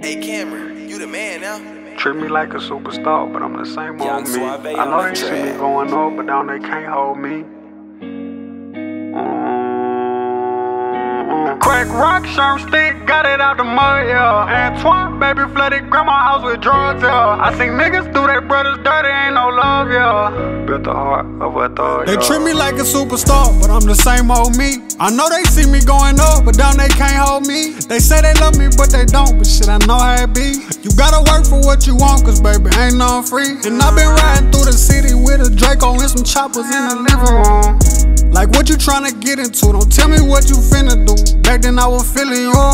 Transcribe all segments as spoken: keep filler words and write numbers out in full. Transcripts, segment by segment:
Hey Cameron, you the man now. Treat me like a superstar, but I'm the same old me. Suave I know on they the see track. me going up, but down they can't hold me. Mm-hmm. Crack rock, sherm stick, got it out the mud, yeah. Antoine, baby, flooded grandma house with drugs, yeah. I seen niggas do their brothers dirty, ain't no love, yeah. Built the heart of a thug, They yeah. treat me like a superstar, but I'm the same old me. I know they see me going up, but down they can't hold me. They say they love me, but they don't, but shit, I know how it be. You gotta work for what you want, cause baby, ain't nothing free. And I've been riding through the city with a Draco and some choppers in the living room. Like what you tryna get into, don't tell me what you finna do. Back then I was feeling you,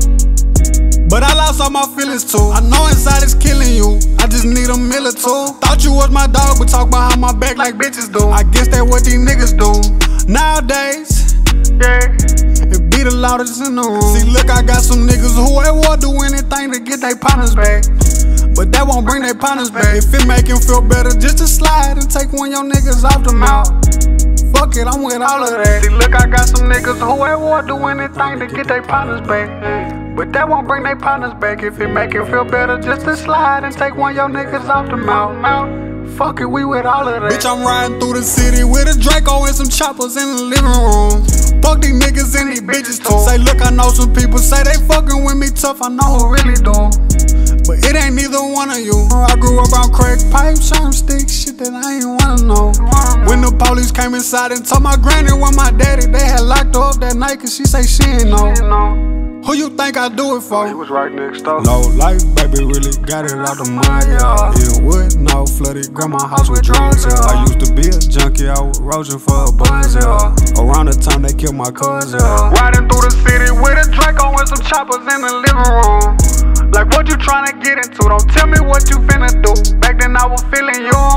but I lost all my feelings too. I know inside it's killing you, I just need a meal or two. Thought you was my dog, but talk behind my back like bitches do. I guess that's what these niggas do nowadays, yeah. It be the loudest in the room. See, look, I got some niggas who at war do anything to get their partners back, but that won't bring their partners back. If it make him feel better just to slide and take one of your niggas off the mouth, fuck it, I'm with all of that. See, look, I got some niggas who at war do anything to get their partners back, but that won't bring their partners back. If it make him feel better just to slide and take one of your niggas off the mouth, fuck it, we with all of that. Bitch, I'm riding through the city with a Draco and some choppers in the living room. Fuck these niggas and these bitches too. Say, look, I know some people say they fucking with me tough, I know who really do, but it ain't neither one of you. I grew up on crack pipe, sherm stick, shit that I ain't wanna know. When the police came inside and told my granny when my daddy, they had locked her up that night cause she say she ain't know. Who you think I do it for? He was right next door. Low life, baby, really got it out the mud, yeah. In wood, no flooded, grandma house with drugs, yeah. I used to be a junkie, I was roaching for a buzz, yeah. Around the time they killed my cousin, yeah. Riding through the city with a Draco and some choppers in the living room. Like what you tryna get into, don't tell me what you finna do. Back then I was feeling you,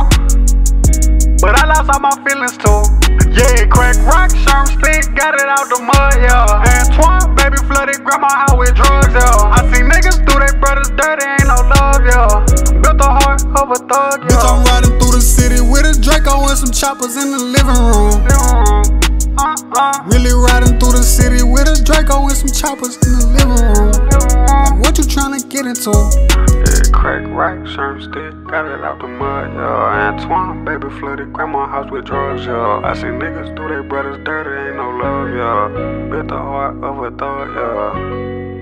but I lost all my feelings too. Yeah, crack rock, sherm stick, got it out the mud, yeah. Antoine, baby, flooded grandma house with drugs, yeah. I see niggas do their brothers dirty, ain't no love, yeah. Built the heart of a thug, yeah. Bitch, I'm riding through the city with a Draco and some choppers in the living room. Uh, uh. Really riding through the city with a Draco and some choppers in the living room. Like what you tryna get into? Yeah, crack rock, sherm stick, got it out the mud, yeah. Antoine, baby, flooded grandma house with drugs, yeah. I see niggas do their brothers dirty, ain't no love, yeah. Built the heart of a thug, yeah.